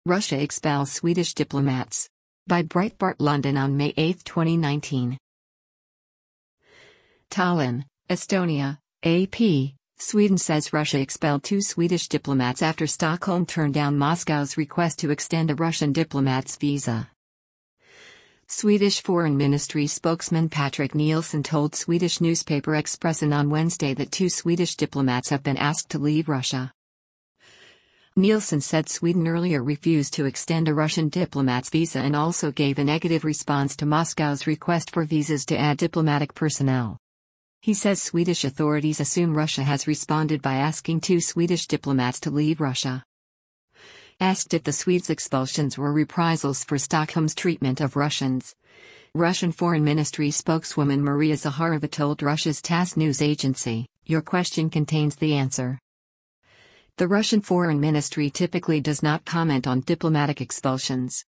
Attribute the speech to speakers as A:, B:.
A: Russia expels Swedish diplomats. By Breitbart London on May 8, 2019. Tallinn, Estonia, AP. Sweden says Russia expelled 2 Swedish diplomats after Stockholm turned down Moscow's request to extend a Russian diplomat's visa. Swedish Foreign Ministry spokesman Patrik Nilsson told Swedish newspaper Expressen on Wednesday that 2 Swedish diplomats have been asked to leave Russia. Nilsson said Sweden earlier refused to extend a Russian diplomat's visa and also gave a negative response to Moscow's request for visas to add diplomatic personnel. He says Swedish authorities assume Russia has responded by asking 2 Swedish diplomats to leave Russia. Asked if the Swedes' expulsions were reprisals for Stockholm's treatment of Russians, Russian Foreign Ministry spokeswoman Maria Zakharova told Russia's TASS news agency, "Your question contains the answer." The Russian Foreign Ministry typically does not comment on diplomatic expulsions.